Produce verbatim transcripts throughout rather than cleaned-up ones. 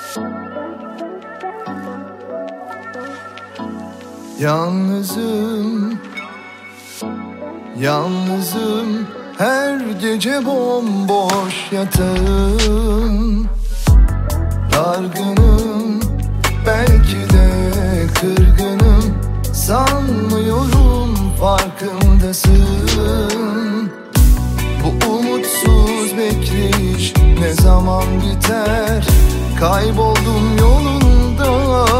Yalnızım, yalnızım, her gece bomboş yatağım. Dargınım, belki de kırgınım, sanmıyorum farkındasın. Bu umutsuz bekleyiş ne zaman biter? Kayboldum yolunda,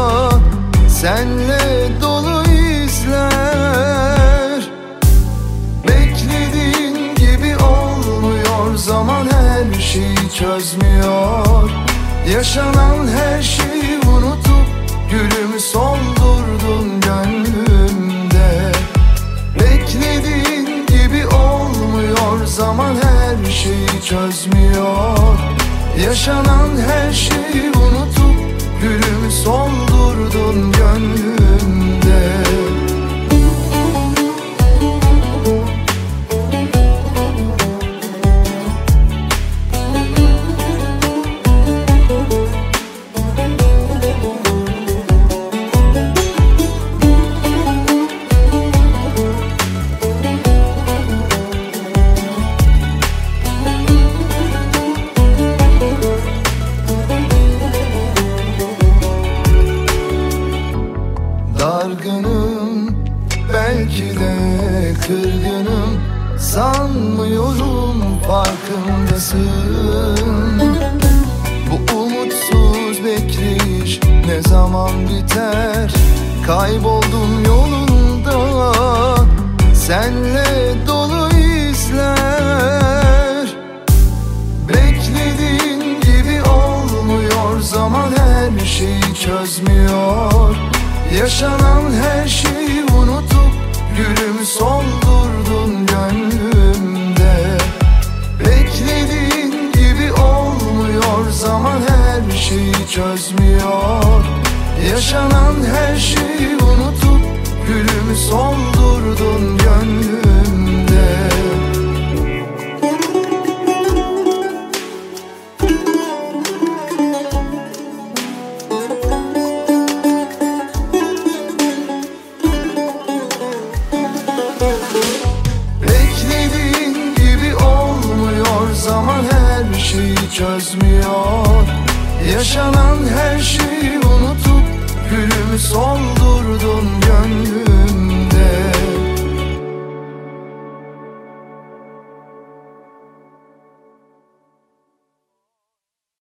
senle dolu izler. Beklediğin gibi olmuyor, zaman her şeyi çözmüyor. Yaşanan her şeyi unutup gülümü soldurdun gönlümde. Beklediğin gibi olmuyor, zaman her şeyi çözmüyor. Yaşanan her şeyi unutup gülümü soldurdun gönlümde. Dargınım, belki de kırgınım, sanmıyorum farkındasın. Bu umutsuz bekleyiş ne zaman biter? Kayboldum yolunda, senle dolu izler. Beklediğin gibi olmuyor, zaman her şeyi çözmüyor. Yaşanan her şeyi unutup gülümü soldurdun gönlümde. Beklediğin gibi olmuyor, zaman her şeyi çözmüyor. Yaşanan her şeyi unutup gülümü soldurdun gönlümde. Beklediğin gibi olmuyor, zaman her şeyi çözmüyor. Yaşanan her şeyi unutup gülümü soldurdun gönlüm.